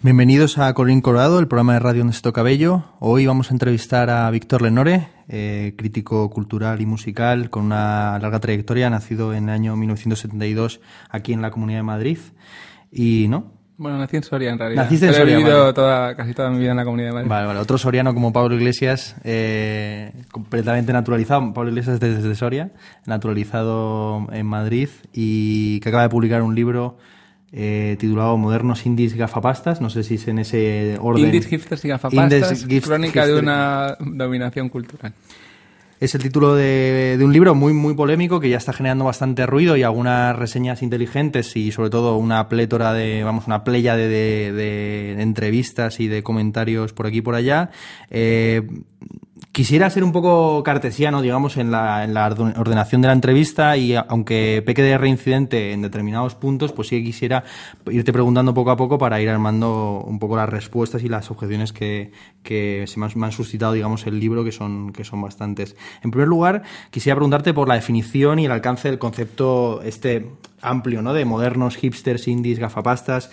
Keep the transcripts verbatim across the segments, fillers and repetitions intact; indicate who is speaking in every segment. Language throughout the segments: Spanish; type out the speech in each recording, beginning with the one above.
Speaker 1: Bienvenidos a Colorín Colorado, el programa de radio donde se toca bello. Hoy vamos a entrevistar a Víctor Lenore, eh, crítico cultural y musical con una larga trayectoria, nacido en el año mil novecientos setenta y dos aquí en la Comunidad de Madrid. Y, ¿no?
Speaker 2: Bueno, nací en Soria, en realidad.
Speaker 1: Naciste en
Speaker 2: Pero
Speaker 1: Soria,
Speaker 2: he vivido
Speaker 1: vale.
Speaker 2: toda, casi toda mi vida en la Comunidad de Madrid.
Speaker 1: Vale, vale. Otro soriano como Pablo Iglesias, eh, completamente naturalizado. Pablo Iglesias desde, desde Soria, naturalizado en Madrid y que acaba de publicar un libro eh, titulado Modernos Indies Gafapastas. No sé si es en ese orden.
Speaker 2: Indies, hipsters y gafapastas,
Speaker 1: Indies, gift,
Speaker 2: crónica
Speaker 1: hipster.
Speaker 2: de una dominación cultural.
Speaker 1: Es el título de, de un libro muy muy polémico que ya está generando bastante ruido y algunas reseñas inteligentes y sobre todo una plétora de, vamos, una playa de, de, de entrevistas y de comentarios por aquí y por allá. Eh, Quisiera ser un poco cartesiano, digamos, en la, en la ordenación de la entrevista y aunque peque de reincidente en determinados puntos, pues sí que quisiera irte preguntando poco a poco para ir armando un poco las respuestas y las objeciones que, que se me han, me han suscitado, digamos, el libro, que son, que son bastantes. En primer lugar, quisiera preguntarte por la definición y el alcance del concepto este amplio, ¿no?, de modernos, hipsters, indies, gafapastas.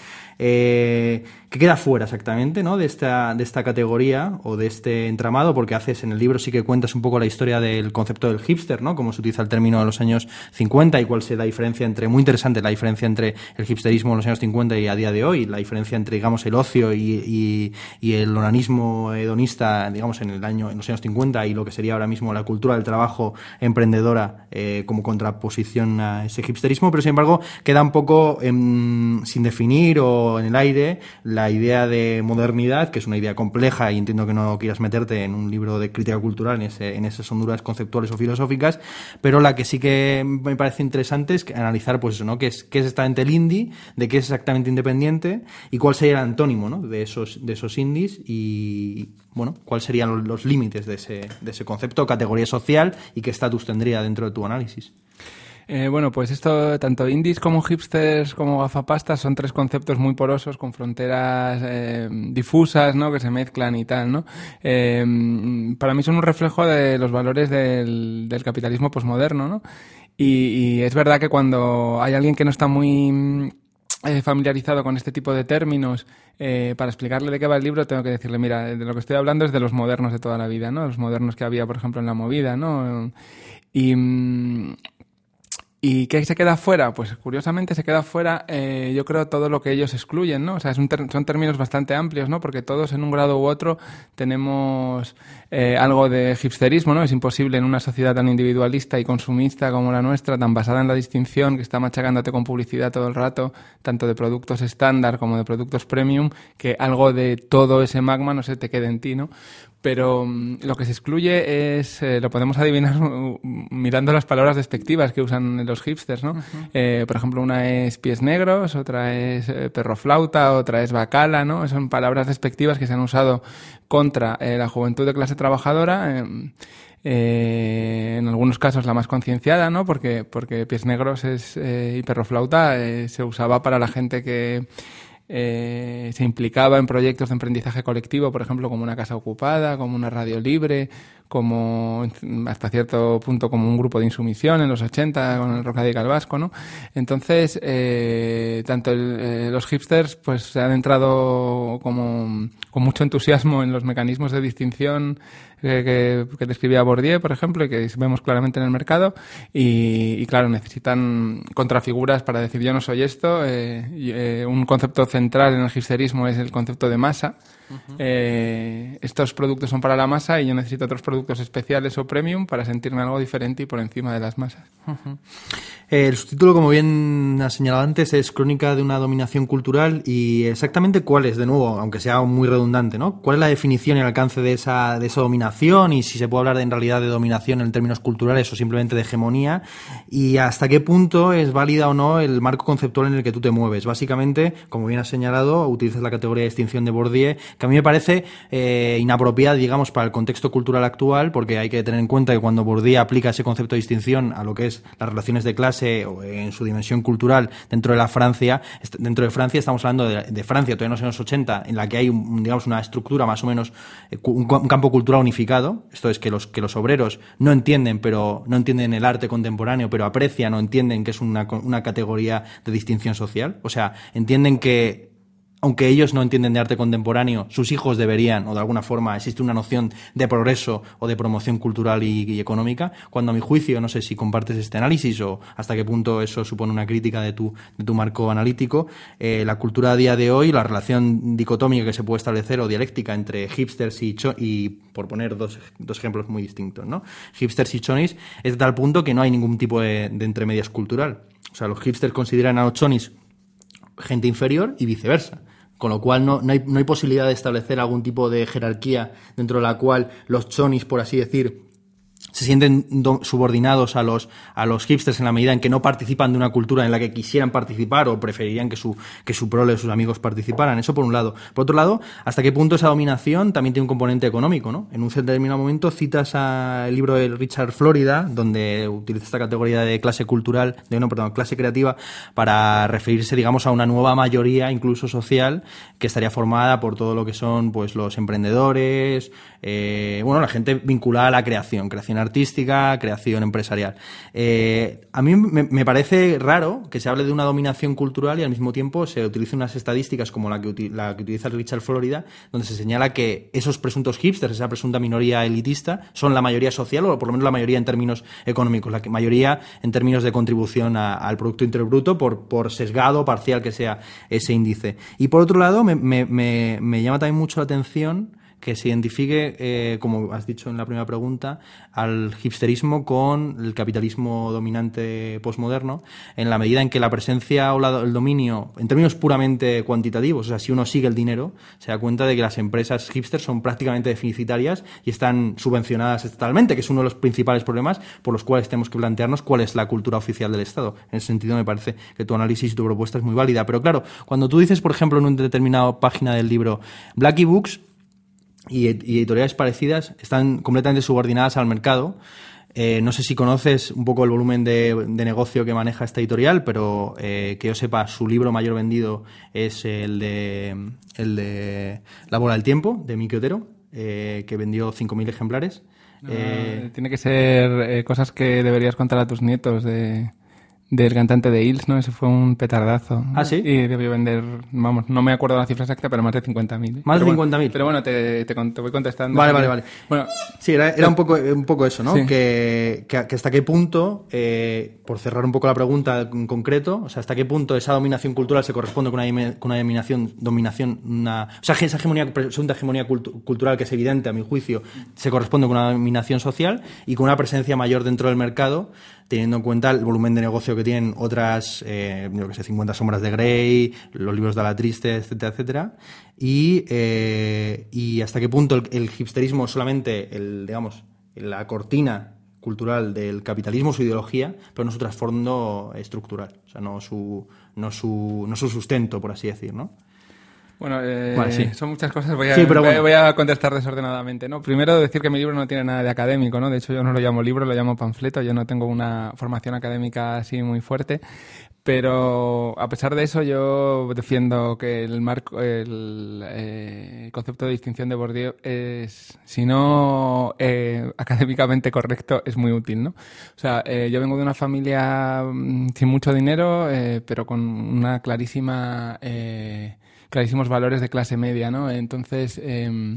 Speaker 1: Eh, ¿Qué queda fuera exactamente, ¿no?, de esta, de esta categoría o de este entramado? Porque haces en el libro sí que cuentas un poco la historia del concepto del hipster, ¿no?, cómo se utiliza el término en los años cincuenta y cuál es la diferencia entre, muy interesante, la diferencia entre el hipsterismo en los años cincuenta y a día de hoy, la diferencia entre, digamos, el ocio y, y, y el onanismo hedonista, digamos, en el año, en los años cincuenta y lo que sería ahora mismo la cultura del trabajo emprendedora eh, como contraposición a ese hipsterismo, pero sin embargo queda un poco en, sin definir o en el aire la idea de modernidad, que es una idea compleja y entiendo que no quieras meterte en un libro de crítica cultural en, ese, en esas honduras conceptuales o filosóficas, pero la que sí que me parece interesante es que analizar, pues eso, ¿no?, qué es, qué es exactamente el indie, de qué es exactamente independiente y cuál sería el antónimo, ¿no?, de esos, de esos indies y, bueno, cuáles serían los, los límites de ese, de ese concepto, categoría social y qué estatus tendría dentro de tu análisis.
Speaker 2: Eh, bueno, pues esto, tanto indies como hipsters como gafapastas son tres conceptos muy porosos con fronteras eh, difusas, ¿no?, que se mezclan y tal, ¿no? Eh, para mí son un reflejo de los valores del, del capitalismo posmoderno, ¿no? Y, y es verdad que cuando hay alguien que no está muy eh, familiarizado con este tipo de términos, eh, para explicarle de qué va el libro tengo que decirle, mira, de lo que estoy hablando es de los modernos de toda la vida, ¿no? Los modernos que había, por ejemplo, en la movida, ¿no? Y... ¿Y qué se queda fuera? Pues curiosamente se queda fuera, eh, yo creo, todo lo que ellos excluyen, ¿no? O sea, es un ter- son términos bastante amplios, ¿no? Porque todos en un grado u otro tenemos eh, algo de hipsterismo, ¿no? Es imposible en una sociedad tan individualista y consumista como la nuestra, tan basada en la distinción, que está machacándote con publicidad todo el rato, tanto de productos estándar como de productos premium, que algo de todo ese magma no se te quede en ti, ¿no? Pero um, lo que se excluye es, eh, lo podemos adivinar uh, mirando las palabras despectivas que usan los hipsters, ¿no? Uh-huh. Eh, por ejemplo, una es pies negros, otra es eh, perro flauta, otra es bacala, ¿no? Son palabras despectivas que se han usado contra eh, la juventud de clase trabajadora, eh, eh, en algunos casos la más concienciada, ¿no? Porque, porque pies negros es, eh, y perro flauta eh, se usaba para la gente que Eh, se implicaba en proyectos de emprendizaje colectivo, por ejemplo, como una casa ocupada, como una radio libre, como hasta cierto punto como un grupo de insumisión en los ochenta con el rock radical vasco, ¿no? Entonces, eh, tanto el, eh, los hipsters pues se han entrado como con mucho entusiasmo en los mecanismos de distinción que, que, que describía Bourdieu, por ejemplo, y que vemos claramente en el mercado, y, y claro, necesitan contrafiguras para decir yo no soy esto. Eh, y, eh, un concepto central en el hipsterismo es el concepto de masa. Uh-huh. Eh, estos productos son para la masa y yo necesito otros productos especiales o premium para sentirme algo diferente y por encima de las masas.
Speaker 1: Uh-huh. Eh, el subtítulo, como bien has señalado antes, es Crónica de una dominación cultural. Y exactamente cuál es, de nuevo, aunque sea muy redundante, ¿no? ¿Cuál es la definición y el alcance de esa, de esa dominación? Y si se puede hablar de, en realidad de dominación en términos culturales o simplemente de hegemonía. Y hasta qué punto es válida o no el marco conceptual en el que tú te mueves. Básicamente, como bien has señalado, utilizas la categoría de distinción de Bourdieu, que a mí me parece eh, inapropiada, digamos, para el contexto cultural actual, porque hay que tener en cuenta que cuando Bourdieu aplica ese concepto de distinción a lo que es las relaciones de clase o en su dimensión cultural dentro de la Francia, dentro de Francia estamos hablando de, de Francia todavía en los años ochenta, en la que hay un, digamos, una estructura más o menos, un, un campo cultural unificado. Esto es que los, que los obreros no entienden, pero no entienden el arte contemporáneo, pero aprecian o entienden que es una, una categoría de distinción social. O sea, entienden que aunque ellos no entienden de arte contemporáneo, sus hijos deberían, o de alguna forma existe una noción de progreso o de promoción cultural y, y económica, cuando a mi juicio, no sé si compartes este análisis o hasta qué punto eso supone una crítica de tu, de tu marco analítico, eh, la cultura a día de hoy, la relación dicotómica que se puede establecer o dialéctica entre hipsters y, cho- y por poner dos, dos ejemplos muy distintos, ¿no? Hipsters y chonis, es de tal punto que no hay ningún tipo de, de entremedias cultural. O sea, los hipsters consideran a los chonis gente inferior y viceversa. Con lo cual no, no, hay, no hay posibilidad de establecer algún tipo de jerarquía dentro de la cual los chonis, por así decir, se sienten do- subordinados a los, a los hipsters en la medida en que no participan de una cultura en la que quisieran participar o preferirían que su, que su prole, sus amigos participaran. Eso por un lado. Por otro lado, ¿hasta qué punto esa dominación también tiene un componente económico, ¿no? En un determinado momento citas a el libro de Richard Florida, donde utiliza esta categoría de clase cultural, de no, perdón, clase creativa, para referirse, digamos, a una nueva mayoría, incluso social, que estaría formada por todo lo que son, pues, los emprendedores, eh, bueno, la gente vinculada a la creación, creación artística, creación empresarial. Eh, a mí me, me parece raro que se hable de una dominación cultural y al mismo tiempo se utilicen unas estadísticas como la que, uti- la que utiliza Richard Florida, donde se señala que esos presuntos hipsters, esa presunta minoría elitista, son la mayoría social o por lo menos la mayoría en términos económicos, la que, mayoría en términos de contribución a, al Producto Interior Bruto, por, por sesgado parcial que sea ese índice. Y por otro lado, me, me, me, me llama también mucho la atención que se identifique, eh, como has dicho en la primera pregunta, al hipsterismo con el capitalismo dominante posmoderno, en la medida en que la presencia o la, el dominio, en términos puramente cuantitativos, o sea, si uno sigue el dinero, se da cuenta de que las empresas hipsters son prácticamente deficitarias y están subvencionadas estatalmente, que es uno de los principales problemas por los cuales tenemos que plantearnos cuál es la cultura oficial del Estado. En ese sentido, me parece que tu análisis y tu propuesta es muy válida. Pero claro, cuando tú dices, por ejemplo, en una determinada página del libro, Blackie Books y editoriales parecidas están completamente subordinadas al mercado. Eh, no sé si conoces un poco el volumen de, de negocio que maneja esta editorial, pero eh, que yo sepa, su libro mayor vendido es el de, el de La bola del tiempo, de Miki Otero, eh, que vendió cinco mil ejemplares.
Speaker 2: No,
Speaker 1: eh,
Speaker 2: tiene que ser eh, cosas que deberías contar a tus nietos de... del cantante de Hills, ¿no? Ese fue un petardazo.
Speaker 1: ¿Ah, sí?
Speaker 2: Y debió vender, vamos, no me acuerdo la cifra exacta, pero más de cincuenta mil. ¿eh?
Speaker 1: Más
Speaker 2: pero
Speaker 1: de cincuenta mil.
Speaker 2: Bueno, pero bueno, te, te, te voy contestando.
Speaker 1: Vale, vale, vale.
Speaker 2: Bueno,
Speaker 1: sí, era, era un, poco, un poco eso, ¿no?
Speaker 2: Sí.
Speaker 1: Que, que, que hasta qué punto, eh, por cerrar un poco la pregunta en concreto, o sea, hasta qué punto esa dominación cultural se corresponde con una, con una dominación, dominación una, o sea, esa hegemonía, presunta hegemonía cultu, cultural que es evidente, a mi juicio, se corresponde con una dominación social y con una presencia mayor dentro del mercado, teniendo en cuenta el volumen de negocio que tienen otras, eh, yo que sé, cincuenta sombras de Grey, los libros de la Triste, etcétera, etcétera, y, eh, y hasta qué punto el, el hipsterismo es solamente, el, digamos, la cortina cultural del capitalismo, su ideología, pero no su trasfondo estructural, o sea, no su, no su, no su sustento, por así decir, ¿no?
Speaker 2: Bueno, eh,
Speaker 1: vale, sí.
Speaker 2: son muchas cosas. Voy a,
Speaker 1: sí, pero bueno.
Speaker 2: voy a contestar desordenadamente, ¿no? Primero, decir que mi libro no tiene nada de académico, ¿no? De hecho, yo no lo llamo libro, lo llamo panfleto. Yo no tengo una formación académica así muy fuerte. Pero, a pesar de eso, yo defiendo que el marco, el eh, concepto de distinción de Bourdieu es, si no eh, académicamente correcto, es muy útil, ¿no? O sea, eh, yo vengo de una familia mmm, sin mucho dinero, eh, pero con una clarísima... Eh, clarísimos valores de clase media, ¿no? Entonces, eh,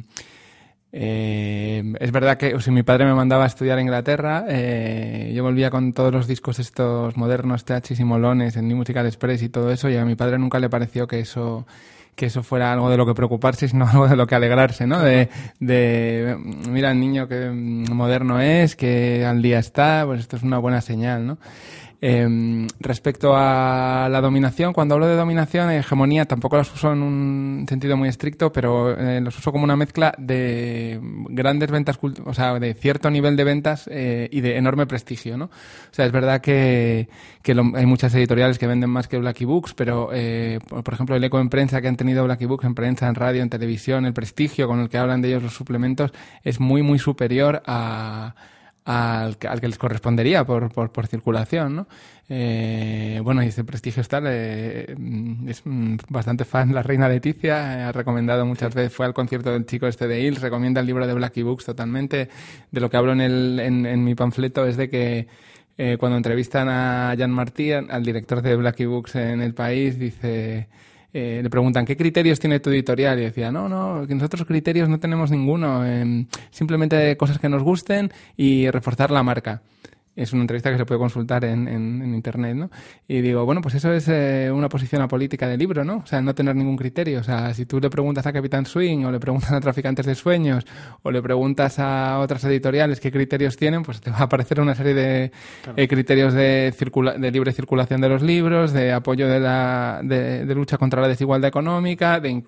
Speaker 2: eh, es verdad que o sea, mi padre me mandaba a estudiar a Inglaterra, eh, yo volvía con todos los discos estos modernos, Teachis y Molones, en New Musical Express y todo eso, y a mi padre nunca le pareció que eso que eso fuera algo de lo que preocuparse, sino algo de lo que alegrarse, ¿no? De, de mira el niño que moderno es, que al día está, pues esto es una buena señal, ¿no? Eh, respecto a la dominación, cuando hablo de dominación, hegemonía, tampoco las uso en un sentido muy estricto, pero eh, los uso como una mezcla de grandes ventas, o sea, de cierto nivel de ventas eh, y de enorme prestigio, ¿no? O sea, es verdad que, que lo, hay muchas editoriales que venden más que Blackie Books, pero, eh, por, por ejemplo, el eco en prensa que han tenido Blackie Books, en prensa, en radio, en televisión, el prestigio con el que hablan de ellos los suplementos, es muy, muy superior a... Al que, al que les correspondería por, por, por circulación, ¿no? Eh, bueno, y ese prestigio está, eh, es bastante fan la reina Leticia, ha recomendado muchas veces, fue al concierto del chico este de Hills, recomienda el libro de Blackie Books totalmente. De lo que hablo en, el, en, en mi panfleto es de que eh, cuando entrevistan a Jan Martí, al director de Blackie Books en El País, dice... eh, le preguntan, ¿qué criterios tiene tu editorial? Y decía, no, no, que nosotros criterios no tenemos ninguno, eh, simplemente cosas que nos gusten y reforzar la marca. Es una entrevista que se puede consultar en, en, en internet, ¿no? Y digo, bueno, pues eso es eh, una posición apolítica del libro, ¿no? O sea, no tener ningún criterio. O sea, si tú le preguntas a Capitán Swing o le preguntas a Traficantes de Sueños o le preguntas a otras editoriales qué criterios tienen, pues te va a aparecer una serie de claro. eh, criterios de, circula de libre circulación de los libros, de apoyo de la de, de lucha contra la desigualdad económica, de,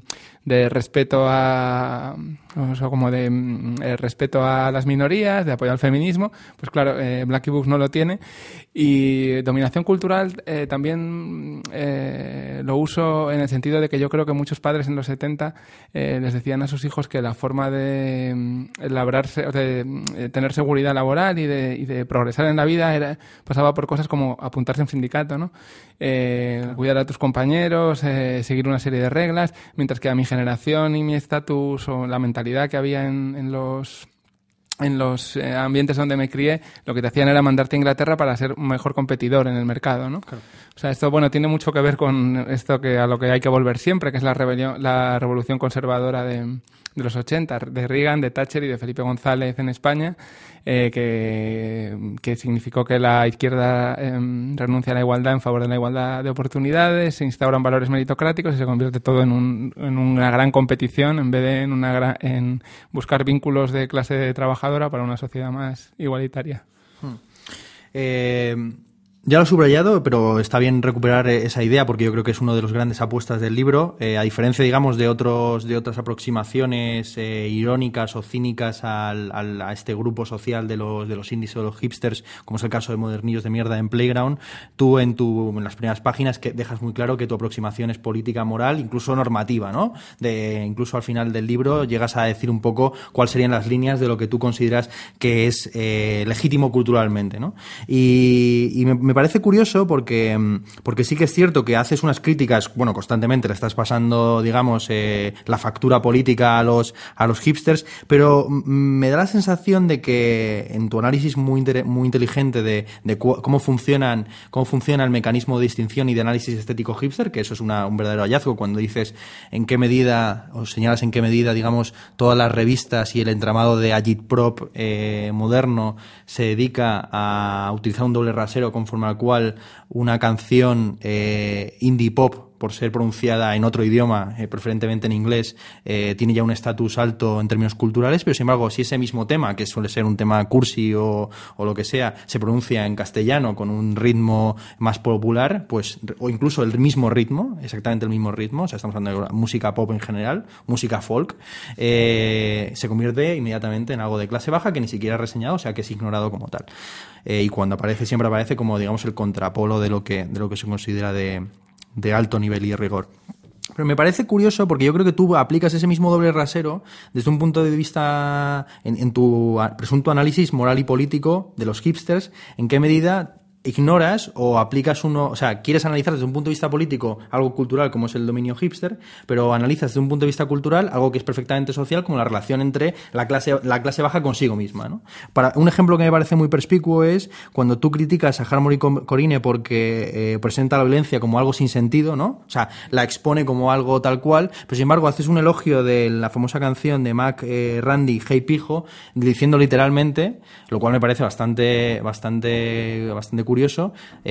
Speaker 2: de respeto a... o sea, como de eh, respeto a las minorías, de apoyo al feminismo. Pues claro, eh, Black Books no lo tiene. Y dominación cultural eh, también eh, lo uso en el sentido de que yo creo que muchos padres en los setenta eh, les decían a sus hijos que la forma de eh, labrarse, de eh, tener seguridad laboral y de, y de progresar en la vida era, pasaba por cosas como apuntarse en sindicato, ¿no? Eh, claro. Cuidar a tus compañeros, eh, seguir una serie de reglas, mientras que a mi generación y mi estatus o la mentalidad que había en, en los en los eh, ambientes donde me crié, lo que te hacían era mandarte a Inglaterra para ser un mejor competidor en el mercado, ¿no? Claro. O sea, esto, bueno, tiene mucho que ver con esto que a lo que hay que volver siempre, que es la rebelión, la revolución conservadora de, de los ochenta, de Reagan, de Thatcher y de Felipe González en España, eh, que, que significó que la izquierda eh, renuncia a la igualdad en favor de la igualdad de oportunidades, se instauran valores meritocráticos y se convierte todo en, un, en una gran competición en vez de en, una gran, en buscar vínculos de clase trabajadora para una sociedad más igualitaria.
Speaker 1: Hmm. Eh... Ya lo he subrayado, pero está bien recuperar esa idea porque yo creo que es una de las grandes apuestas del libro. Eh, a diferencia, digamos, de otros de otras aproximaciones eh, irónicas o cínicas al, al, a este grupo social de los de los indies o los hipsters, como es el caso de Modernillos de Mierda en Playground, tú en tu en las primeras páginas que dejas muy claro que tu aproximación es política, moral, incluso normativa, ¿no? De incluso al final del libro llegas a decir un poco cuáles serían las líneas de lo que tú consideras que es eh, legítimo culturalmente, ¿no? Y, y me, me parece curioso porque, porque sí que es cierto que haces unas críticas, bueno, constantemente le estás pasando, digamos, eh, la factura política a los, a los hipsters, pero me da la sensación de que en tu análisis muy, muy inteligente de, de cu- cómo funcionan, cómo funciona el mecanismo de distinción y de análisis estético hipster, que eso es una, un verdadero hallazgo cuando dices en qué medida, o señalas en qué medida, digamos, todas las revistas y el entramado de agitprop eh, moderno se dedica a utilizar un doble rasero conforme al cual una canción eh, indie pop, por ser pronunciada en otro idioma, eh, preferentemente en inglés, eh, tiene ya un estatus alto en términos culturales, pero sin embargo, si ese mismo tema, que suele ser un tema cursi o, o lo que sea, se pronuncia en castellano con un ritmo más popular, pues, o incluso el mismo ritmo, exactamente el mismo ritmo, o sea, estamos hablando de música pop en general, música folk, eh, se convierte inmediatamente en algo de clase baja que ni siquiera es reseñado, o sea, que es ignorado como tal. Eh, y cuando aparece, siempre aparece como, digamos, el contrapolo de lo que, de lo que se considera de de alto nivel y rigor. Pero me parece curioso porque yo creo que tú aplicas ese mismo doble rasero desde un punto de vista en, en tu presunto análisis moral y político de los hipsters, en qué medida ignoras o aplicas uno, o sea, quieres analizar desde un punto de vista político algo cultural como es el dominio hipster, pero analizas desde un punto de vista cultural algo que es perfectamente social como la relación entre la clase, la clase baja consigo misma, ¿no? Para un ejemplo que me parece muy perspicuo es cuando tú criticas a Harmony Corrine porque eh, presenta la violencia como algo sin sentido, ¿no? O sea, la expone como algo tal cual, pero sin embargo haces un elogio de la famosa canción de Mac eh, Randy, Hey Pijo, diciendo literalmente, lo cual me parece bastante, bastante, bastante curioso. Curioso,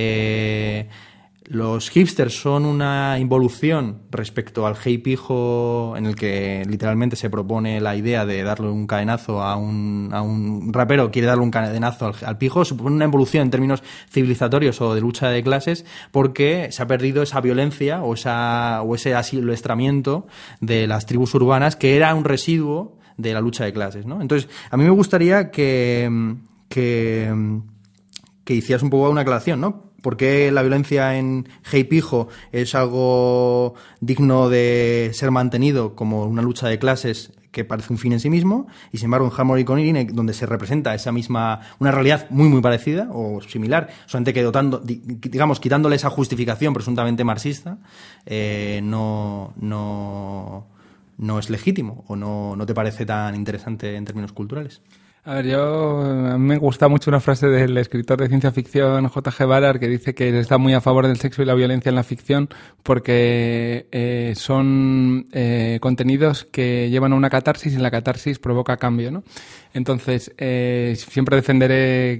Speaker 1: eh, los hipsters son una involución respecto al hey pijo en el que literalmente se propone la idea de darle un cadenazo a un, a un rapero, quiere darle un cadenazo al, al pijo, supone una involución en términos civilizatorios o de lucha de clases porque se ha perdido esa violencia o, esa, o ese asilvestramiento de las tribus urbanas que era un residuo de la lucha de clases, ¿no? Entonces, a mí me gustaría que... que que hicieras un poco una aclaración, ¿no? ¿Por qué la violencia en Hey Pijo es algo digno de ser mantenido como una lucha de clases que parece un fin en sí mismo? Y sin embargo en Harmony Corrine, donde se representa esa misma, una realidad muy muy parecida o similar, solamente que dotando, digamos, quitándole esa justificación presuntamente marxista, eh, no, no, no es legítimo o no, no te parece tan interesante en términos culturales.
Speaker 2: A ver, yo, a mí me gusta mucho una frase del escritor de ciencia ficción J G Ballard que dice que está muy a favor del sexo y la violencia en la ficción porque eh, son eh, contenidos que llevan a una catarsis y la catarsis provoca cambio, ¿no? Entonces, eh, siempre defenderé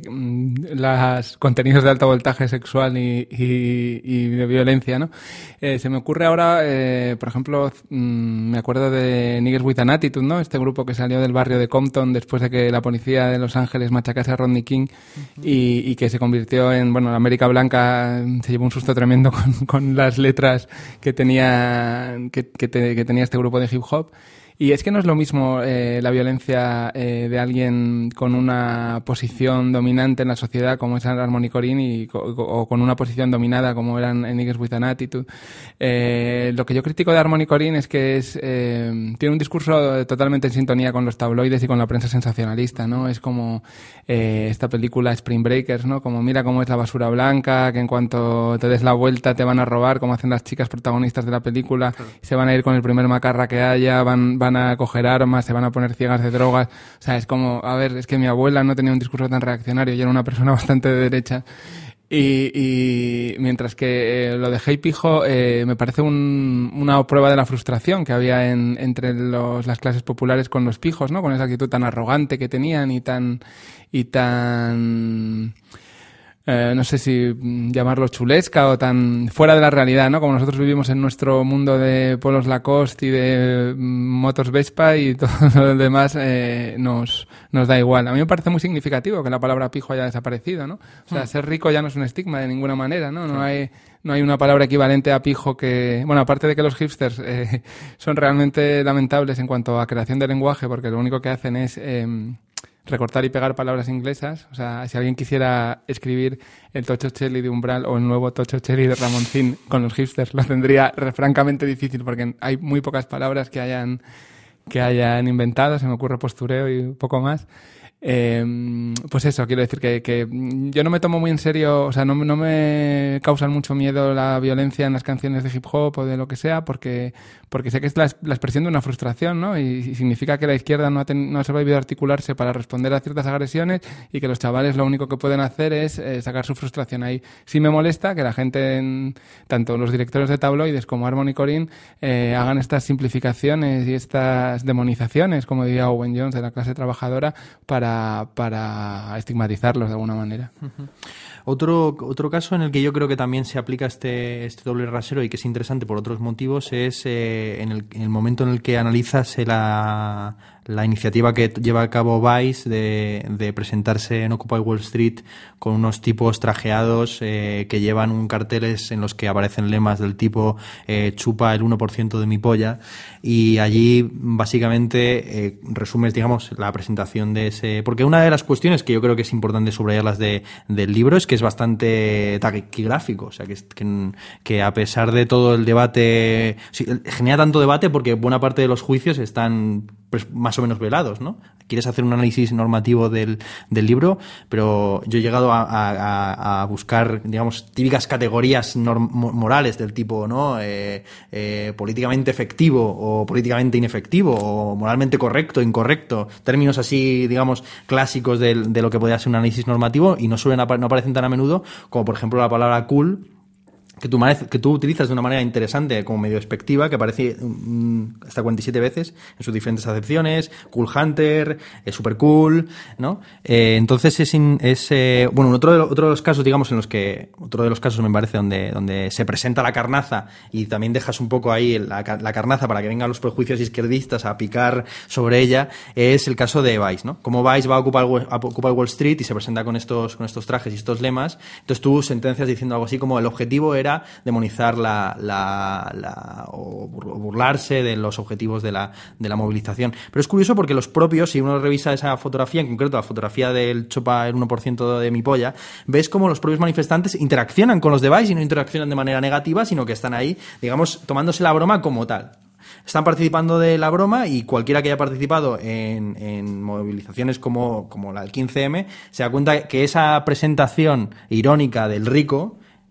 Speaker 2: los contenidos de alto voltaje sexual y, y, y de violencia, ¿no? Eh, se me ocurre ahora, eh, por ejemplo, mmm, me acuerdo de Niggas with an Attitude, ¿no? Este grupo que salió del barrio de Compton después de que la policía de Los Ángeles machacase a Rodney King uh-huh. y, y que se convirtió en, bueno, la América Blanca se llevó un susto tremendo con, con las letras que tenía, que, que, te, que tenía este grupo de hip hop. Y es que no es lo mismo eh, la violencia eh, de alguien con una posición dominante en la sociedad como es Harmony Korine y, o, o con una posición dominada como eran en Niggas with an Attitude. Eh, lo que yo critico de Harmony Korine es que es, eh, tiene un discurso totalmente en sintonía con los tabloides y con la prensa sensacionalista, ¿no? Es como eh, esta película Spring Breakers, ¿no? Como mira cómo es la basura blanca, que en cuanto te des la vuelta te van a robar, como hacen las chicas protagonistas de la película, claro. Y se van a ir con el primer macarra que haya, van, van van a coger armas, se van a poner ciegas de drogas. O sea, es como, a ver, es que mi abuela no tenía un discurso tan reaccionario y era una persona bastante de derecha. Y, y mientras que eh, lo de Hey Pijo eh, me parece un, una prueba de la frustración que había en, entre los, las clases populares con los pijos, ¿no? Con esa actitud tan arrogante que tenían y tan... y tan Eh, no sé si llamarlo chulesca o tan fuera de la realidad, ¿no? Como nosotros vivimos en nuestro mundo de polos Lacoste y de motos Vespa y todo lo demás eh, nos, nos da igual. A mí me parece muy significativo que la palabra pijo haya desaparecido, ¿no? O sea, ser rico ya no es un estigma de ninguna manera, ¿no? No hay, no hay una palabra equivalente a pijo que... Bueno, aparte de que los hipsters eh, son realmente lamentables en cuanto a creación de lenguaje porque lo único que hacen es... Eh, recortar y pegar palabras inglesas. O sea, si alguien quisiera escribir el Tocho Chelly de Umbral o el nuevo Tocho Chelly de Ramoncín con los hipsters, lo tendría francamente difícil porque hay muy pocas palabras que hayan, que hayan inventado. Se me ocurre postureo y un poco más. Eh, pues eso, quiero decir que, que yo no me tomo muy en serio, o sea, no, no me causan mucho miedo la violencia en las canciones de hip hop o de lo que sea, porque, porque sé que es la, la expresión de una frustración, ¿no? Y, y significa que la izquierda no ha, ten, no ha sabido articularse para responder a ciertas agresiones y que los chavales lo único que pueden hacer es eh, sacar su frustración ahí. Sí me molesta que la gente, en, tanto los directores de tabloides como Harmony Korine, eh, hagan estas simplificaciones y estas demonizaciones, como diría Owen Jones, de la clase trabajadora, para para estigmatizarlos de alguna manera.
Speaker 1: Uh-huh. Otro, otro caso en el que yo creo que también se aplica este, este doble rasero y que es interesante por otros motivos es eh, en, el, en el momento en el que analizas la, la iniciativa que lleva a cabo Vice de, de presentarse en Occupy Wall Street con unos tipos trajeados eh, que llevan un carteles en los que aparecen lemas del tipo eh, chupa el uno por ciento de mi polla, y allí básicamente eh, resumes, digamos, la presentación de ese... Porque una de las cuestiones que yo creo que es importante subrayarlas de, del libro es que es bastante taquigráfico, o sea, que, que, que a pesar de todo el debate... Sí, genera tanto debate porque buena parte de los juicios están pues, más o menos velados, ¿no? Quieres hacer un análisis normativo del, del libro, pero yo he llegado a, a, a buscar, digamos, típicas categorías norm, morales del tipo, ¿no? Eh, eh, políticamente efectivo o políticamente inefectivo o moralmente correcto, incorrecto, términos así, digamos, clásicos de, de lo que podría ser un análisis normativo, y no suelen no aparecen tan a menudo como, por ejemplo, la palabra cool, que tú, que tú utilizas de una manera interesante como medio despectiva, que aparece um, hasta cuarenta y siete veces en sus diferentes acepciones, cool hunter, eh, super cool, ¿no? Eh, entonces es, in, es eh, bueno, otro de, otro de los casos, digamos, en los que, otro de los casos me parece donde, donde se presenta la carnaza y también dejas un poco ahí la, la carnaza para que vengan los prejuicios izquierdistas a picar sobre ella, es el caso de Vice, ¿no? Como Vice va a ocupar, a ocupar Wall Street y se presenta con estos, con estos trajes y estos lemas, entonces tú sentencias diciendo algo así como el objetivo era demonizar la, la, la o burlarse de los objetivos de la, de la movilización. Pero es curioso porque los propios, si uno revisa esa fotografía, en concreto la fotografía del chupa el uno por ciento de mi polla, ves como los propios manifestantes interaccionan con los de Vice y no interaccionan de manera negativa, sino que están ahí, digamos, tomándose la broma como tal. Están participando de la broma y cualquiera que haya participado en, en movilizaciones como, como la del quince eme se da cuenta que esa presentación irónica del rico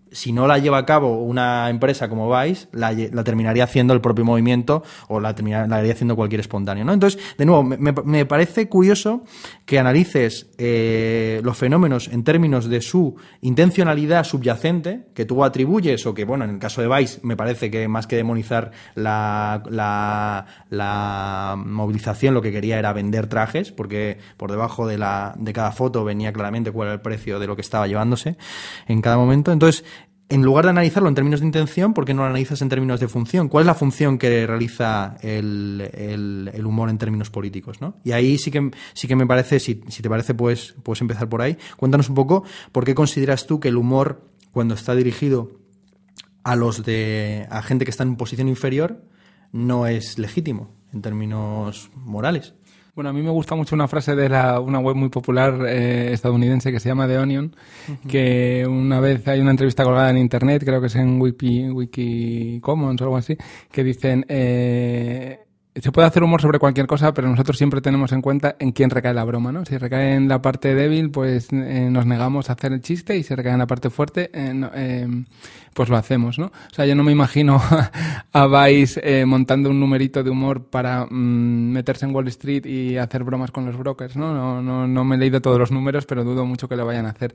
Speaker 1: si no la lleva a cabo una empresa como Vice, la, la terminaría haciendo el propio movimiento o la, terminaría, la haría haciendo cualquier espontáneo, ¿no? Entonces, de nuevo, me, me parece curioso que analices eh, los fenómenos en términos de su intencionalidad subyacente, que tú atribuyes, o que, bueno, en el caso de Vice, me parece que más que demonizar la, la, la movilización, lo que quería era vender trajes, porque por debajo de, la, de cada foto venía claramente cuál era el precio de lo que estaba llevándose en cada momento. Entonces, en lugar de analizarlo en términos de intención, ¿por qué no lo analizas en términos de función? ¿Cuál es la función que realiza el, el, el humor en términos políticos, ¿no? Y ahí sí que, sí que me parece, si, si te parece, pues, puedes empezar por ahí. Cuéntanos un poco por qué consideras tú que el humor, cuando está dirigido a los de a gente que está en posición inferior, no es legítimo en términos morales.
Speaker 2: Bueno, a mí me gusta mucho una frase de la, una web muy popular eh, estadounidense que se llama The Onion, uh-huh. que una vez hay una entrevista colgada en internet, creo que es en Wiki, Wiki Commons o algo así, que dicen... Eh, se puede hacer humor sobre cualquier cosa, pero nosotros siempre tenemos en cuenta en quién recae la broma, ¿no? Si recae en la parte débil, pues eh, nos negamos a hacer el chiste, y si recae en la parte fuerte, eh, no, eh, pues lo hacemos, ¿no? O sea, yo no me imagino a Vice eh, montando un numerito de humor para mmm, meterse en Wall Street y hacer bromas con los brokers, ¿no? No, no, no me he leído todos los números, pero dudo mucho que lo vayan a hacer.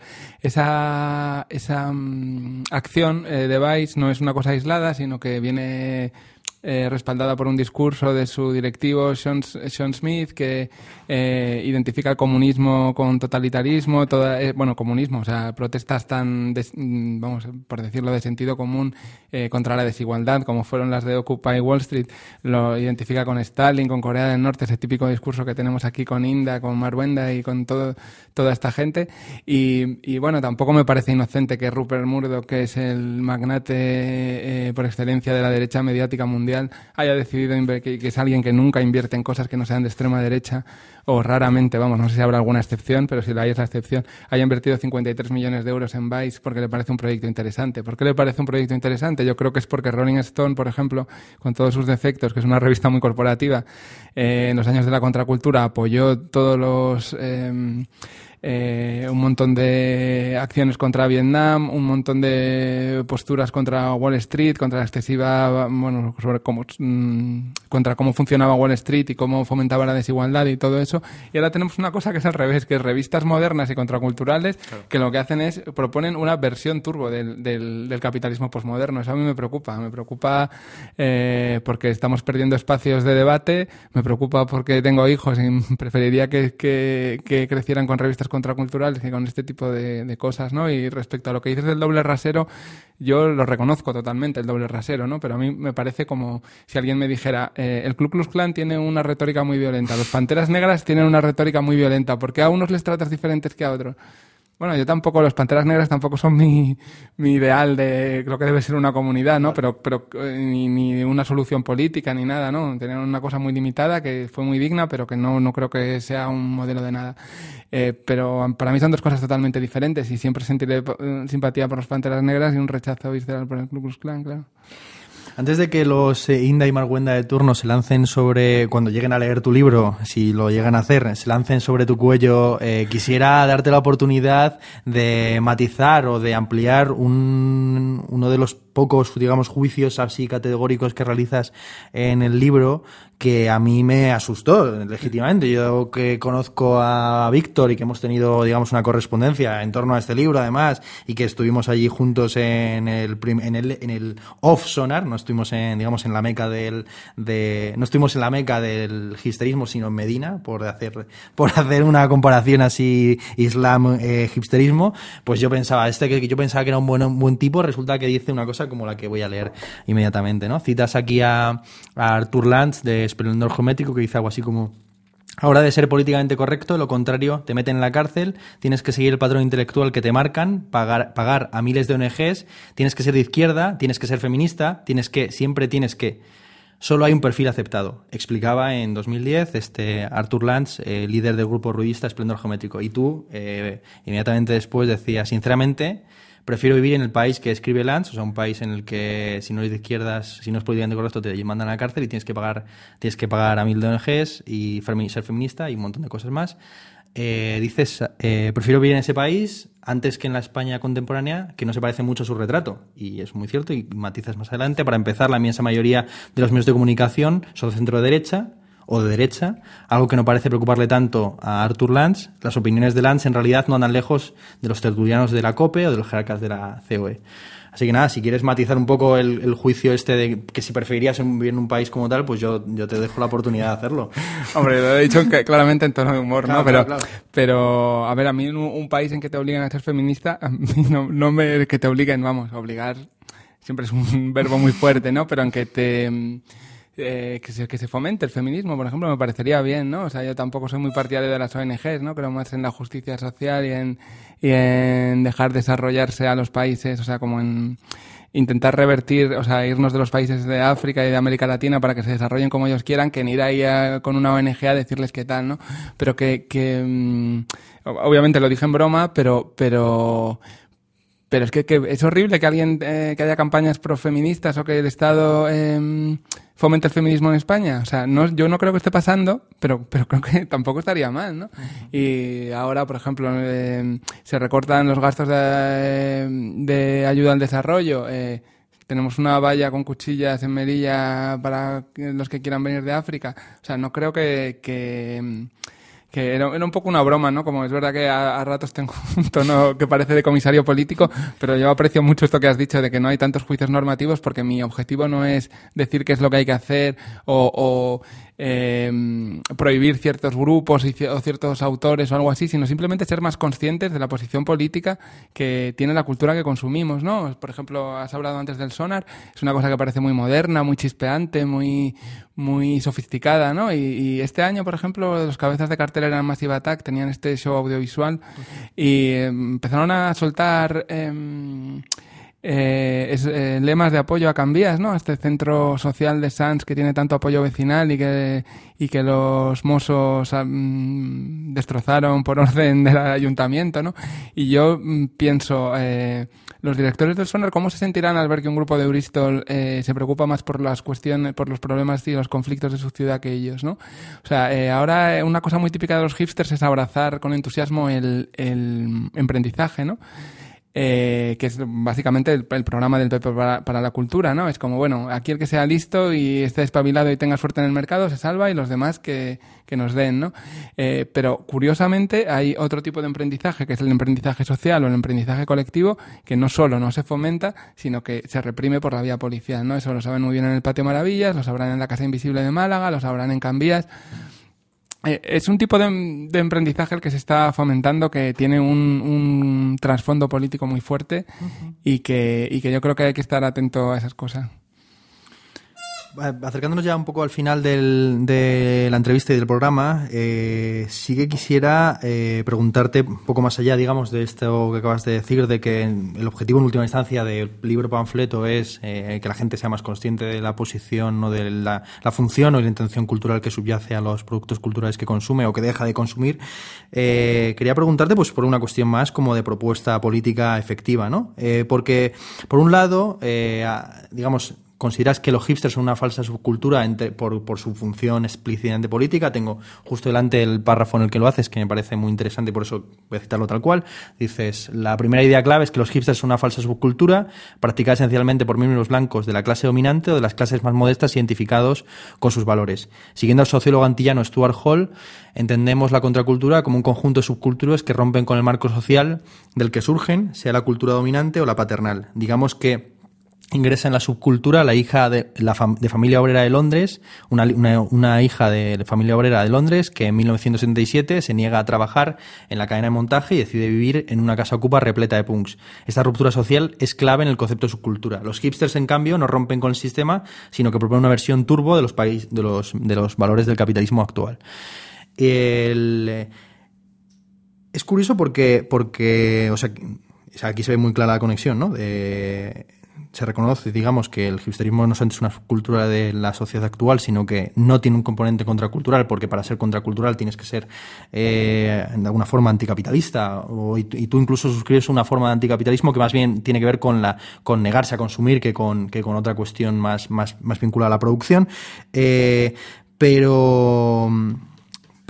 Speaker 2: Esa, esa mmm, acción eh, de Vice no es una cosa aislada, sino que viene... Eh, respaldada por un discurso de su directivo Sean, Sean Smith, que eh, identifica el comunismo con totalitarismo, toda, eh, bueno, comunismo, o sea, protestas tan, de, vamos, por decirlo de sentido común, eh, contra la desigualdad, como fueron las de Occupy Wall Street, lo identifica con Stalin, con Corea del Norte, ese típico discurso que tenemos aquí con Inda, con Marwenda y con todo, toda esta gente. Y, y bueno, tampoco me parece inocente que Rupert Murdoch, que es el magnate eh, por excelencia de la derecha mediática mundial, haya decidido que, que es alguien que nunca invierte en cosas que no sean de extrema derecha, o raramente, vamos, no sé si habrá alguna excepción, pero si la hay es la excepción, haya invertido cincuenta y tres millones de euros en Vice porque le parece un proyecto interesante. ¿Por qué le parece un proyecto interesante? Yo creo que es porque Rolling Stone, por ejemplo, con todos sus defectos, que es una revista muy corporativa, eh, en los años de la contracultura apoyó todos los... Eh, Eh, un montón de acciones contra Vietnam, un montón de posturas contra Wall Street, contra la excesiva, bueno, sobre cómo, mmm, contra cómo funcionaba Wall Street y cómo fomentaba la desigualdad y todo eso. Y ahora tenemos una cosa que es al revés, que es revistas modernas y contraculturales, claro, que lo que hacen es, proponen una versión turbo del, del, del capitalismo posmoderno. Eso a mí me preocupa, me preocupa eh, porque estamos perdiendo espacios de debate, me preocupa porque tengo hijos y preferiría que, que, que crecieran con revistas contraculturales que con este tipo de, de cosas, ¿no? Y respecto a lo que dices del doble rasero, yo lo reconozco totalmente, el doble rasero, ¿no? Pero a mí me parece como si alguien me dijera eh, el Ku Klux Klan tiene una retórica muy violenta, los Panteras Negras tienen una retórica muy violenta, ¿por qué a unos les tratas diferentes que a otros? Bueno, yo tampoco, los Panteras Negras tampoco son mi, mi ideal de lo que debe ser una comunidad, ¿no? Pero, pero ni, ni una solución política ni nada, ¿no? Tenían una cosa muy limitada que fue muy digna, pero que no, no creo que sea un modelo de nada. Eh, pero para mí son dos cosas totalmente diferentes y siempre sentiré simpatía por los Panteras Negras y un rechazo visceral por el Ku Klux Klan, claro.
Speaker 1: Antes de que los eh, Inda y Marwenda de turno se lancen sobre, cuando lleguen a leer tu libro, si lo llegan a hacer, se lancen sobre tu cuello, eh, quisiera darte la oportunidad de matizar o de ampliar un, uno de los pocos, digamos, juicios así categóricos que realizas en el libro, que a mí me asustó, legítimamente. Yo que conozco a Víctor y que hemos tenido, digamos, una correspondencia en torno a este libro, además, y que estuvimos allí juntos en el prim- en el, en el Off Sonar, no estuvimos en, digamos, en la meca del, de, no estuvimos en la meca del hipsterismo, sino en Medina, por hacer, por hacer una comparación así, islam, eh, hipsterismo, pues yo pensaba, este que yo pensaba que era un buen, un buen tipo, resulta que dice una cosa como la que voy a leer inmediatamente, ¿no? Citas aquí a, a Arthur Lance de Esplendor Geométrico, que dice algo así como: ahora de ser políticamente correcto, lo contrario, te meten en la cárcel, tienes que seguir el patrón intelectual que te marcan, pagar, pagar a miles de O N Ges, tienes que ser de izquierda, tienes que ser feminista, tienes que, siempre tienes que. Solo hay un perfil aceptado. Explicaba en dos mil diez este Arthur Lance, eh, líder del grupo ruidista Esplendor Geométrico. Y tú, eh, inmediatamente después, decías, sinceramente, prefiero vivir en el país que escribe Lance, o sea, un país en el que si no eres de izquierdas, si no es políticamente correcto, te mandan a la cárcel y tienes que pagar, tienes que pagar a mil de O N Ges y ser feminista y un montón de cosas más. eh, dices, eh, prefiero vivir en ese país antes que en la España contemporánea, que no se parece mucho a su retrato. Y es muy cierto, y matizas más adelante. Para empezar, la inmensa mayoría de los medios de comunicación son de centro-derecha o de derecha, algo que no parece preocuparle tanto a Arthur Lange. Las opiniones de Lange en realidad no andan lejos de los tertulianos de la COPE o de los jerarcas de la C O E. Así que nada, si quieres matizar un poco el, el juicio este de que si preferirías vivir en un país como tal, pues yo, yo te dejo la oportunidad de hacerlo.
Speaker 2: Hombre, lo he dicho que, claramente en tono de humor,
Speaker 1: claro,
Speaker 2: ¿no? Pero,
Speaker 1: claro, claro.
Speaker 2: pero, a ver, a mí un, un país en que te obligan a ser feminista, a mí no, no me, que te obliguen, vamos, obligar siempre es un verbo muy fuerte, ¿no? Pero en que te... Eh, que, se, que se fomente el feminismo, por ejemplo, me parecería bien, ¿no? O sea, yo tampoco soy muy partidario de las O N Ges, ¿no? Creo más en la justicia social y en, y en dejar desarrollarse a los países, o sea, como en intentar revertir, o sea, irnos de los países de África y de América Latina para que se desarrollen como ellos quieran, que en ir ahí a, con una O N Ge a decirles qué tal, ¿no? Pero que, que mmm, obviamente lo dije en broma, pero, pero, pero es que, que es horrible que alguien, eh, que haya campañas profeministas o que el Estado, eh, fomente el feminismo en España. O sea, no, yo no creo que esté pasando, pero, pero creo que tampoco estaría mal, ¿no? Uh-huh. Y ahora, por ejemplo, eh, se recortan los gastos de, de ayuda al desarrollo. Eh, tenemos una valla con cuchillas en Melilla para los que quieran venir de África. O sea, no creo que... que que era, era un poco una broma, ¿no? Como es verdad que a, a ratos tengo un tono que parece de comisario político, pero yo aprecio mucho esto que has dicho de que no hay tantos juicios normativos, porque mi objetivo no es decir qué es lo que hay que hacer o, o eh, prohibir ciertos grupos y, o ciertos autores o algo así, sino simplemente ser más conscientes de la posición política que tiene la cultura que consumimos, ¿no? Por ejemplo, has hablado antes del sonar, es una cosa que parece muy moderna, muy chispeante, muy, muy sofisticada, ¿no? Y, y este año, por ejemplo, los cabezas de cartel eran Massive Attack, tenían este show audiovisual y eh, empezaron a soltar eh, eh, es, eh, lemas de apoyo a Cambias, ¿no? Este centro social de Sants que tiene tanto apoyo vecinal y que, y que los mozos um, destrozaron por orden del ayuntamiento, ¿no? Y yo mm, pienso... Eh, los directores del Sonar, ¿cómo se sentirán al ver que un grupo de Bristol eh, se preocupa más por las cuestiones, por los problemas y los conflictos de su ciudad que ellos, ¿no? O sea, eh, ahora una cosa muy típica de los hipsters es abrazar con entusiasmo el, el emprendizaje, ¿no? Eh, que es básicamente el, el programa del P P para, para la cultura, ¿no? Es como, bueno, aquí el que sea listo y esté espabilado y tenga suerte en el mercado se salva y los demás que, que nos den, ¿no? Eh, pero curiosamente hay otro tipo de emprendizaje, que es el emprendizaje social o el emprendizaje colectivo, que no solo no se fomenta, sino que se reprime por la vía policial, ¿no? Eso lo saben muy bien en el Patio Maravillas, lo sabrán en la Casa Invisible de Málaga, lo sabrán en Cambias. Eh, es un tipo de, de emprendizaje el que se está fomentando que tiene un, un trasfondo político muy fuerte uh-huh. y que, y que yo creo que hay que estar atento a esas cosas.
Speaker 1: Acercándonos ya un poco al final del, de la entrevista y del programa, eh, sí que quisiera eh, preguntarte un poco más allá, digamos, de esto que acabas de decir, de que el objetivo en última instancia del libro panfleto es eh, que la gente sea más consciente de la posición o de la, la función o la intención cultural que subyace a los productos culturales que consume o que deja de consumir. Eh, quería preguntarte, pues, por una cuestión más como de propuesta política efectiva, ¿no? Eh, porque, por un lado, eh, digamos, ¿consideras que los hipsters son una falsa subcultura entre, por, por su función explícitamente política? Tengo justo delante el párrafo en el que lo haces, que me parece muy interesante y por eso voy a citarlo tal cual. Dices, la primera idea clave es que los hipsters son una falsa subcultura practicada esencialmente por miembros blancos de la clase dominante o de las clases más modestas identificados con sus valores. Siguiendo al sociólogo antillano Stuart Hall, entendemos la contracultura como un conjunto de subculturas que rompen con el marco social del que surgen, sea la cultura dominante o la paternal. Digamos que ingresa en la subcultura la hija de, la fam- de familia obrera de Londres, una, una, una hija de familia obrera de Londres que en mil novecientos setenta y siete se niega a trabajar en la cadena de montaje y decide vivir en una casa ocupa repleta de punks. Esta ruptura social es clave en el concepto de subcultura. Los hipsters, en cambio, no rompen con el sistema, sino que proponen una versión turbo de los, país, de los, de los valores del capitalismo actual. El, es curioso porque, porque o sea, aquí se ve muy clara la conexión, ¿no? De... Se reconoce, digamos, que el hipsterismo no es una cultura de la sociedad actual, sino que no tiene un componente contracultural, porque para ser contracultural tienes que ser eh, de alguna forma anticapitalista, o, y, y tú incluso suscribes una forma de anticapitalismo que más bien tiene que ver con la con negarse a consumir que con, que con otra cuestión más, más, más vinculada a la producción. Eh, pero...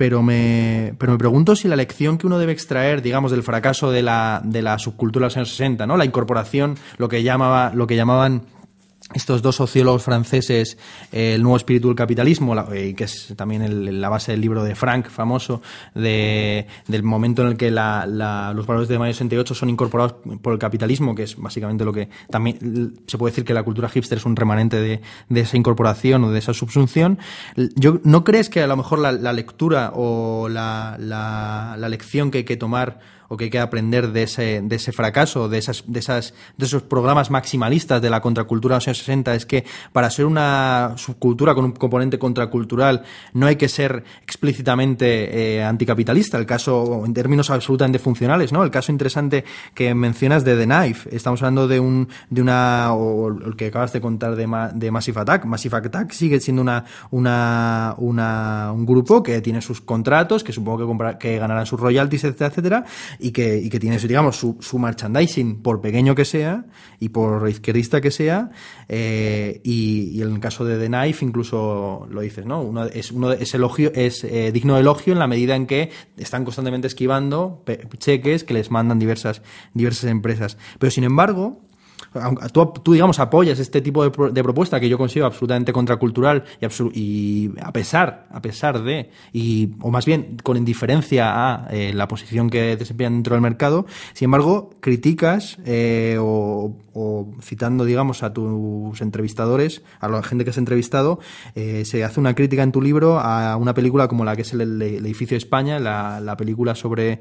Speaker 1: pero me, pero me pregunto si la lección que uno debe extraer, digamos, del fracaso de la, de la subcultura de los años sesenta, ¿no? La incorporación, lo que llamaba, lo que llamaban estos dos sociólogos franceses, eh, el nuevo espíritu del capitalismo, la, eh, que es también el, la base del libro de Frank, famoso, de, del momento en el que la, la, los valores de mayo sesenta y ocho son incorporados por el capitalismo, que es básicamente lo que también se puede decir que la cultura hipster es un remanente de, de esa incorporación o de esa subsunción. Yo, ¿no crees que a lo mejor la, la lectura o la, la, la lección que hay que tomar o que hay que aprender de ese, de ese fracaso, de esas, de esas, de esos programas maximalistas de la contracultura de los años sesenta, es que para ser una subcultura con un componente contracultural no hay que ser explícitamente eh, anticapitalista? El caso, en términos absolutamente funcionales, ¿no? El caso interesante que mencionas de The Knife, estamos hablando de un, de una, o el que acabas de contar de, Ma, de Massive Attack. Massive Attack sigue siendo una, una, una, un grupo que tiene sus contratos, que supongo que, comprar, que ganarán sus royalties, etcétera, etcétera, y que, y que tiene, digamos, su, su merchandising, por pequeño que sea y por izquierdista que sea, eh, y, y en el caso de The Knife incluso lo dices, ¿no? Uno es, uno es, elogio, es eh, digno de elogio en la medida en que están constantemente esquivando pe- cheques que les mandan diversas, diversas empresas. Pero sin embargo, Tú, tú, digamos, apoyas este tipo de, pro, de propuesta que yo considero absolutamente contracultural y, absol- y a pesar, a pesar de, y, o más bien con indiferencia a eh, la posición que desempeñan dentro del mercado. Sin embargo, criticas eh, o, o citando, digamos, a tus entrevistadores, a la gente que has entrevistado, eh, se hace una crítica en tu libro a una película como la que es el, el, el Edificio de España, la, la película sobre,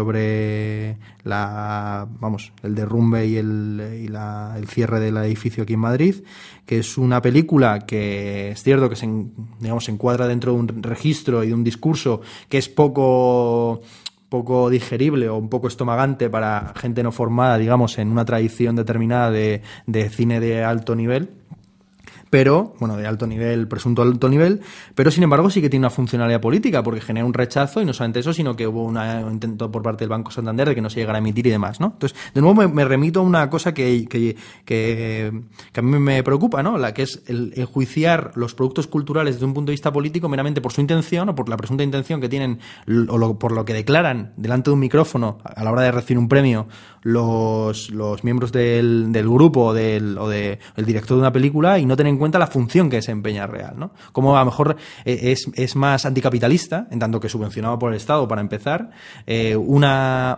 Speaker 1: sobre la, vamos, el derrumbe y el, y la el cierre del edificio aquí en Madrid, que es una película que es cierto que se, digamos, se encuadra dentro de un registro y de un discurso que es poco poco digerible o un poco estomagante para gente no formada, digamos, en una tradición determinada de, de cine de alto nivel. Pero, bueno, de alto nivel, presunto alto nivel, pero sin embargo sí que tiene una funcionalidad política, porque genera un rechazo, y no solamente eso, sino que hubo una, un intento por parte del Banco Santander de que no se llegara a emitir y demás, ¿no? Entonces, de nuevo me, me remito a una cosa que, que, que, que a mí me preocupa, ¿no? La que es el enjuiciar los productos culturales desde un punto de vista político meramente por su intención o por la presunta intención que tienen, o lo, por lo que declaran delante de un micrófono a la hora de recibir un premio los, los miembros del, del grupo del, o de, el director de una película, y no tener en cuenta la función que desempeña real, ¿no? Como a lo mejor es, es más anticapitalista, en tanto que subvencionado por el Estado, para empezar, eh, una,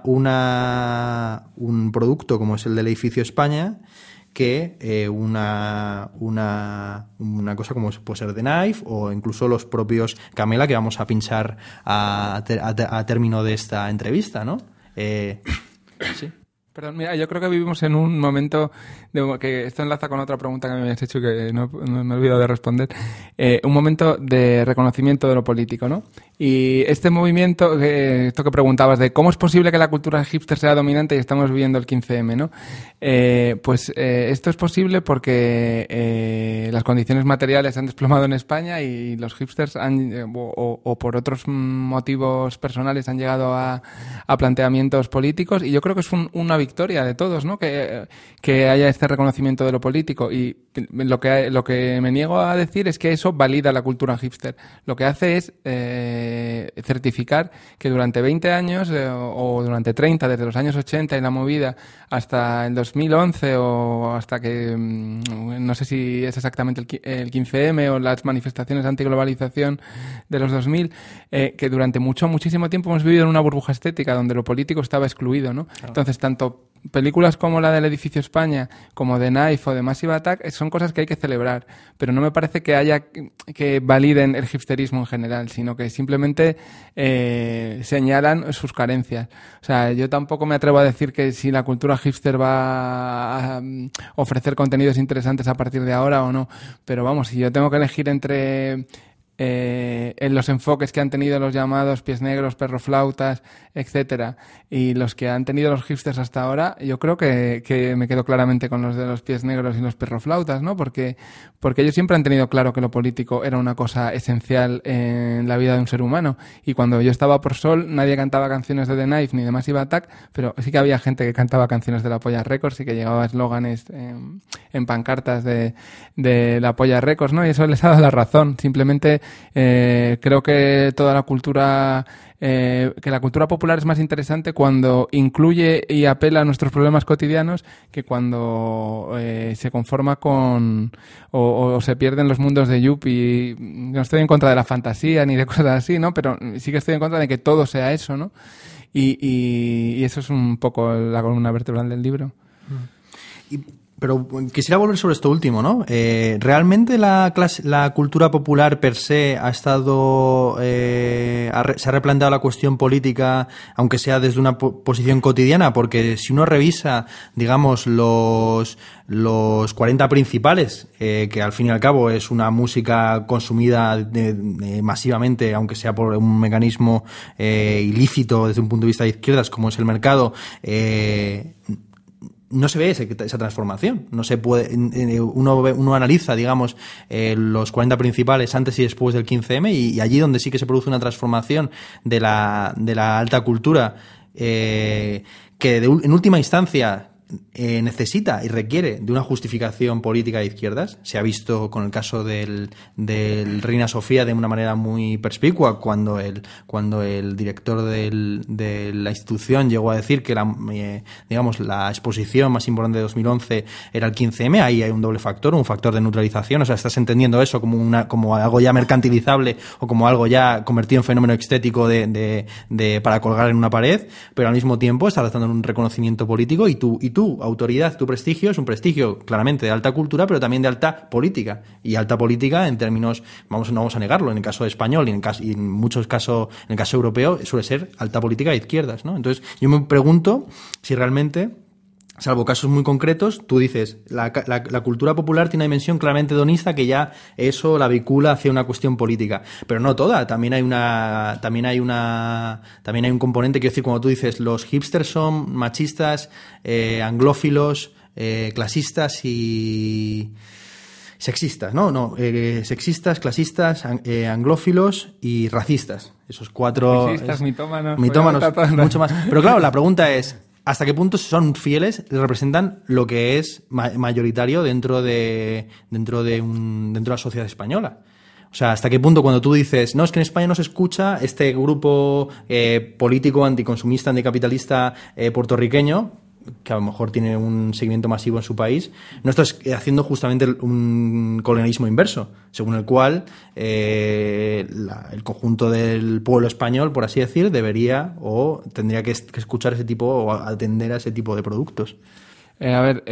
Speaker 1: una, un producto como es el del Edificio España, que eh, una, una, una cosa como puede ser The Knife o incluso los propios Camela, que vamos a pinchar a, a, a término de esta entrevista, ¿no? Eh, sí.
Speaker 2: Perdón, mira, yo creo que vivimos en un momento de, que esto enlaza con otra pregunta que me habías hecho que no, no me he olvidado de responder. Eh, un momento de reconocimiento de lo político, ¿no? Y este movimiento, eh, esto que preguntabas de cómo es posible que la cultura hipster sea dominante y estamos viviendo el quince eme, ¿no? Eh, pues eh, esto es posible porque eh, las condiciones materiales han desplomado en España y los hipsters han, eh, o, o por otros motivos personales han llegado a, a planteamientos políticos, y yo creo que es un, una victoria de todos, ¿no? Que, que haya este reconocimiento de lo político, y lo que, lo que me niego a decir es que eso valida la cultura hipster. Lo que hace es eh, certificar que durante veinte años eh, o durante treinta, desde los años ochenta y la movida hasta el dos mil once o hasta que no sé si es exactamente el quince eme o las manifestaciones antiglobalización de los dos mil, eh, que durante mucho, muchísimo tiempo hemos vivido en una burbuja estética donde lo político estaba excluido, ¿no? Claro. Entonces, tanto películas como la del Edificio España, como The Knife o de Massive Attack, son cosas que hay que celebrar, pero no me parece que haya que validen el hipsterismo en general, sino que simplemente eh, señalan sus carencias. O sea, yo tampoco me atrevo a decir que si la cultura hipster va a ofrecer contenidos interesantes a partir de ahora o no, pero vamos, si yo tengo que elegir entre Eh, en los enfoques que han tenido los llamados pies negros, perroflautas, etcétera, y los que han tenido los hipsters hasta ahora, yo creo que, que me quedo claramente con los de los pies negros y los perroflautas, ¿no? Porque, porque ellos siempre han tenido claro que lo político era una cosa esencial en la vida de un ser humano, y cuando yo estaba por Sol nadie cantaba canciones de The Knife ni de Massive Attack, pero sí que había gente que cantaba canciones de La Polla Records y que llegaba eslóganes en, en pancartas de, de La Polla Records, ¿no? Y eso les ha dado la razón. Simplemente Eh, creo que toda la cultura... Eh, que la cultura popular es más interesante cuando incluye y apela a nuestros problemas cotidianos que cuando eh, se conforma con o, o se pierden los mundos de Yuppie. No estoy en contra de la fantasía ni de cosas así, ¿no? Pero sí que estoy en contra de que todo sea eso, ¿no? Y, y, y eso es un poco la columna vertebral del libro.
Speaker 1: Y... Pero quisiera volver sobre esto último, ¿no? Eh, ¿Realmente la, clase, la cultura popular per se ha estado, eh, ha re, se ha replanteado la cuestión política, aunque sea desde una po- posición cotidiana? Porque si uno revisa, digamos, los, los cuarenta principales, eh, que al fin y al cabo es una música consumida de, de, masivamente, aunque sea por un mecanismo eh, ilícito desde un punto de vista de izquierdas, como es el mercado, eh, no se ve ese, esa transformación. No se puede, uno, uno analiza, digamos, eh, los cuarenta principales antes y después del quince eme y, y allí donde sí que se produce una transformación de la, de la alta cultura, eh, que de, en última instancia eh, necesita y requiere de una justificación política de izquierdas. Se ha visto con el caso del, del Reina Sofía de una manera muy perspicua cuando el, cuando el director del, de la institución llegó a decir que la, eh, digamos, la exposición más importante de dos mil once era el quince eme. Ahí hay un doble factor, un factor de neutralización. O sea, estás entendiendo eso como una, como algo ya mercantilizable o como algo ya convertido en fenómeno estético de, de, de, para colgar en una pared, pero al mismo tiempo estás dando un reconocimiento político y tú, y tú Tu autoridad, tu prestigio es un prestigio claramente de alta cultura, pero también de alta política. Y alta política en términos, vamos, no vamos a negarlo, en el caso español y en, caso, y en muchos casos, en el caso europeo, suele ser alta política de izquierdas, ¿no? Entonces, yo me pregunto si realmente, salvo casos muy concretos, tú dices, la, la, la cultura popular tiene una dimensión claramente hedonista que ya eso la vincula hacia una cuestión política, pero no toda. También hay una, también hay una, también hay un componente, quiero decir, como tú dices, los hipsters son machistas, eh, anglófilos, eh, clasistas y sexistas, no, no, eh, sexistas, clasistas, eh, anglófilos y racistas. Esos cuatro.
Speaker 2: Sexistas, es, mitómanos,
Speaker 1: mitómanos, mucho más. Pero claro, la pregunta es, ¿hasta qué punto son fieles y representan lo que es ma- mayoritario dentro de dentro de un dentro de la sociedad española? O sea, ¿hasta qué punto cuando tú dices, no, es que en España no se escucha este grupo eh, político anticonsumista, anticapitalista eh, puertorriqueño, que a lo mejor tiene un seguimiento masivo en su país, no estás haciendo justamente un colonialismo inverso, según el cual eh, la, el conjunto del pueblo español, por así decir, debería o tendría que, que escuchar ese tipo o atender a ese tipo de productos?
Speaker 2: Eh, a ver,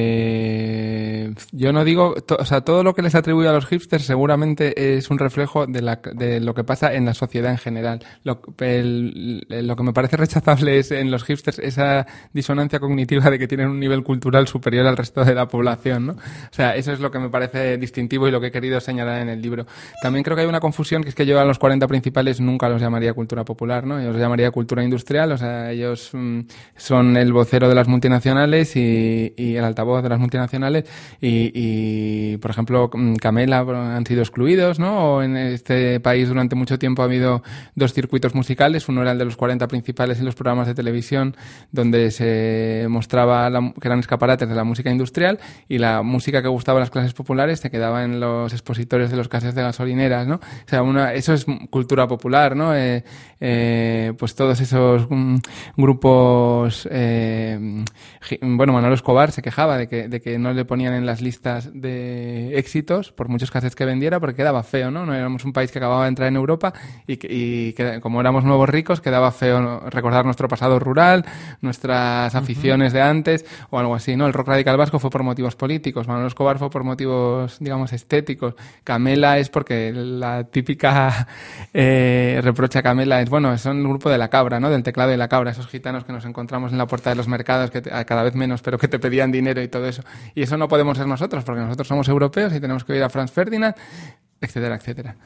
Speaker 2: eh, yo no digo, to, o sea, todo lo que les atribuye a los hipsters seguramente es un reflejo de, la, de lo que pasa en la sociedad en general. Lo, el, lo que me parece rechazable es en los hipsters esa disonancia cognitiva de que tienen un nivel cultural superior al resto de la población, ¿no? O sea, eso es lo que me parece distintivo y lo que he querido señalar en el libro. También creo que hay una confusión, que es que yo a los cuarenta principales nunca los llamaría cultura popular, ¿no? Yo los llamaría cultura industrial, o sea, ellos mm, son el vocero de las multinacionales y Y, y el altavoz de las multinacionales y, y, por ejemplo, Camela han sido excluidos, ¿no? O en este país durante mucho tiempo ha habido dos circuitos musicales, uno era el de los cuarenta principales en los programas de televisión donde se mostraba la, que eran escaparates de la música industrial y la música que gustaba a las clases populares se quedaba en los expositores de los cassettes de gasolineras, ¿no? O sea, una, eso es cultura popular, ¿no? Eh, eh, pues todos esos um, grupos, eh, bueno, Manolo Escobar se quejaba de que, de que no le ponían en las listas de éxitos por muchos cassettes que vendiera porque quedaba feo, ¿no? No éramos un país que acababa de entrar en Europa y, que, y que, como éramos nuevos ricos, quedaba feo, ¿no?, recordar nuestro pasado rural, nuestras aficiones uh-huh. de antes o algo así, ¿no? El rock radical vasco fue por motivos políticos, Manolo Escobar fue por motivos, digamos, estéticos. Camela es porque la típica eh, reproche a Camela es, bueno, son el grupo de la cabra, ¿no? Del teclado de la cabra, esos gitanos que nos encontramos en la puerta de los mercados, que te, cada vez menos, pero que te pedían dinero y todo eso. Y eso no podemos ser nosotros, porque nosotros somos europeos y tenemos que oír a Franz Ferdinand, etcétera, etcétera.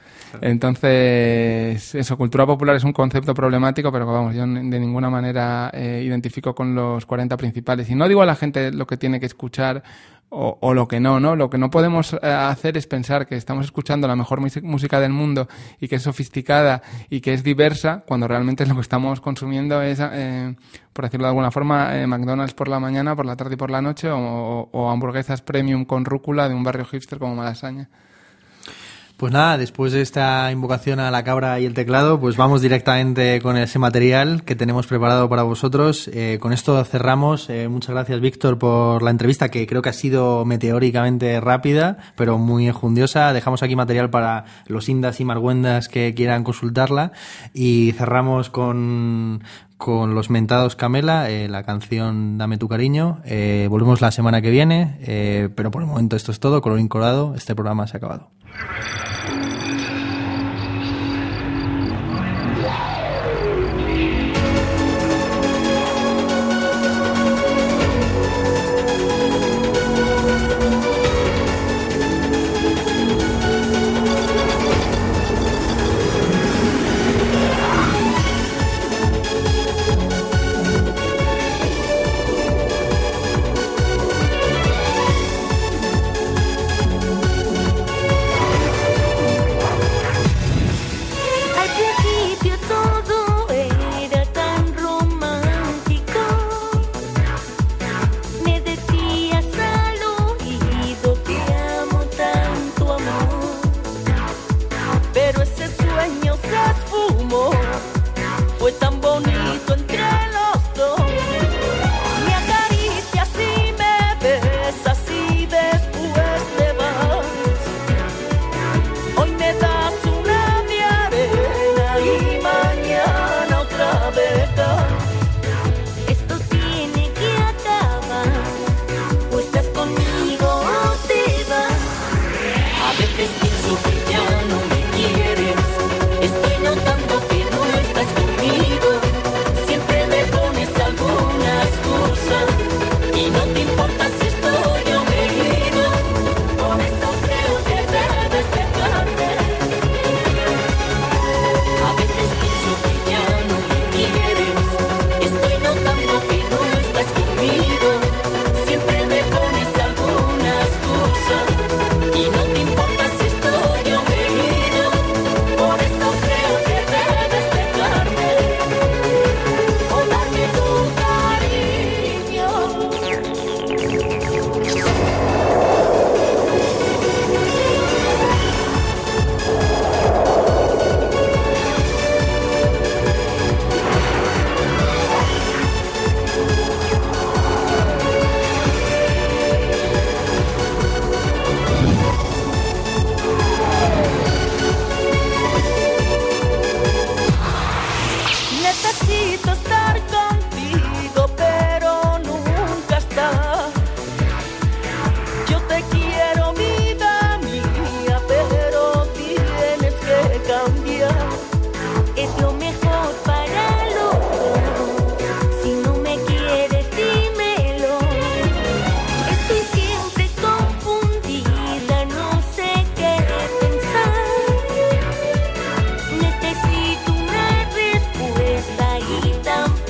Speaker 2: Entonces, eso, cultura popular es un concepto problemático, pero vamos, yo de ninguna manera eh, identifico con los cuarenta principales. Y no digo a la gente lo que tiene que escuchar o, o lo que no, ¿no? Lo que no podemos eh, hacer es pensar que estamos escuchando la mejor música del mundo y que es sofisticada y que es diversa, cuando realmente lo que estamos consumiendo es, eh, por decirlo de alguna forma, eh, McDonald's por la mañana, por la tarde y por la noche, o, o, o hamburguesas premium con rúcula de un barrio hipster como Malasaña.
Speaker 1: Pues nada, después de esta invocación a la cabra y el teclado, pues vamos directamente con ese material que tenemos preparado para vosotros. Eh, con esto cerramos. Eh, muchas gracias, Víctor, por la entrevista, que creo que ha sido meteóricamente rápida, pero muy enjundiosa. Dejamos aquí material para los indas y margüendas que quieran consultarla. Y cerramos con... con los mentados Camela, eh, la canción Dame tu cariño. Eh, volvemos la semana que viene, eh, pero por el momento esto es todo. Colorín colorado, este programa se ha acabado.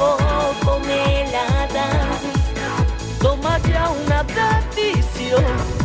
Speaker 3: Toma ya una decisión.